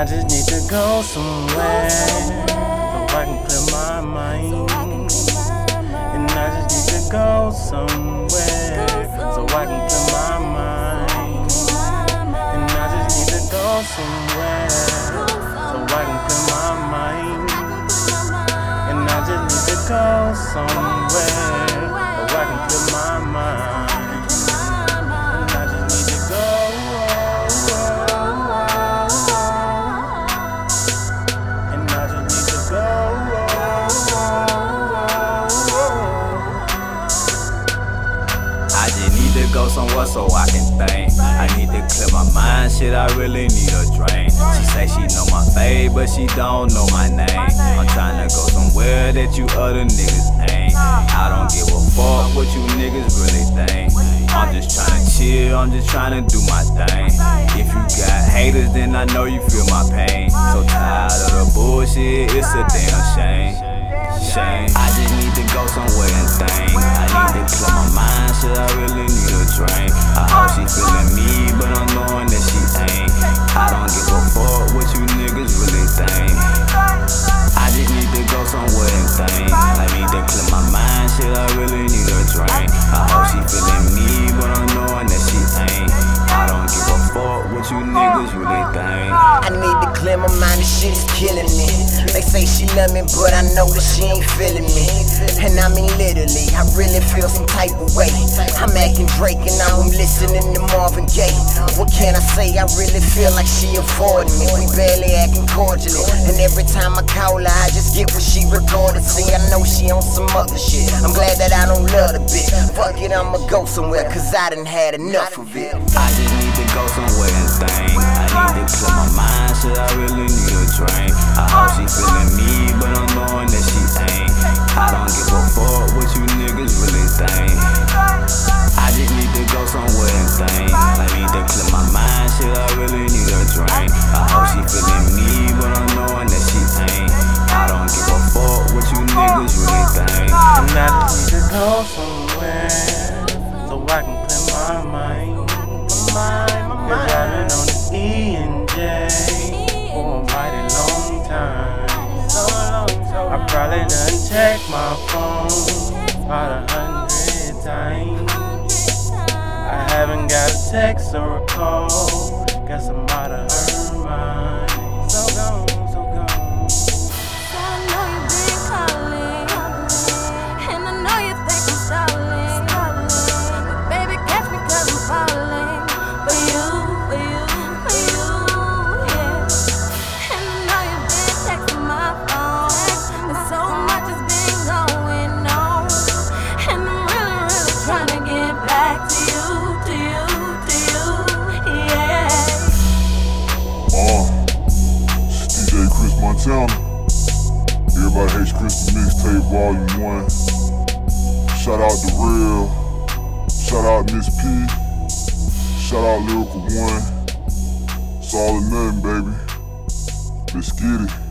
I just need to go somewhere so I can clear my mind. And I just need to go somewhere so I can clear my mind. And I just need to go somewhere so I can clear my mind. And I just need to go somewhere so I can clear my mind. And I just need to go. I just need to go somewhere so I can think. I need to clear my mind, shit, I really need a drain. She say she know my face, but she don't know my name. I'm tryna go somewhere that you other niggas ain't. I don't give a fuck what you niggas really think. I'm just tryna chill, I'm just tryna do my thing. If you got haters, then I know you feel my pain. So tired of the bullshit, it's a damn shame. I just need to go somewhere and think. I need to clear my mind, shit, I really need a drink. I hope she feeling me, but I'm knowing that she ain't. I don't give a fuck what you niggas really think. I just need to go somewhere and think. I need to clear my mind, shit, I really need a drink. I hope she feeling me, but I'm knowing that she ain't. I don't give a fuck what you niggas really think. I need to clear my mind, this shit is killing me. They say she love me, but I know that she ain't feeling me. And I mean literally, I really feel some type of way. I'm acting Drake and now I'm listening to Marvin Gaye. What can I say? I really feel like she avoiding me. We barely acting cordially, and every time I call her, I just get what she recorded. See, I know she on some other shit. I'm glad that I don't love the bitch. Fuck it, I'ma go somewhere, cause I done had enough of it. I just need to go somewhere and think. I need to clear my mind, shit, I really need a drink. I hope she feeling me, but I'm knowing that she ain't. I don't give a fuck what you niggas really think. I just need to go somewhere and think. I need to clear my mind, shit, I really need a drink. I hope she feeling me, but I'm knowing that she ain't. I don't give a fuck what you niggas really think. And I just need to go somewhere so I can clear my mind. Been driving on the E and J for a mighty long time. I probably done checked my phone about 100 times. I haven't got a text or a call. Guess I'm out of her mind. So gone, so gone. I know you've been calling, and I know you think I'm stalling. But baby, catch me 'cause I'm falling for you, yeah. And I know you've been texting my phone, and so much has been going on. And I'm really trying to get back to you, yeah. It's DJ Chris Montana. Everybody Hates Chris the Mixtape Volume 1. Shout out The Real. Shout out Miss P. Shout out Lyrical One. It's all or nothing, baby. Let's get it.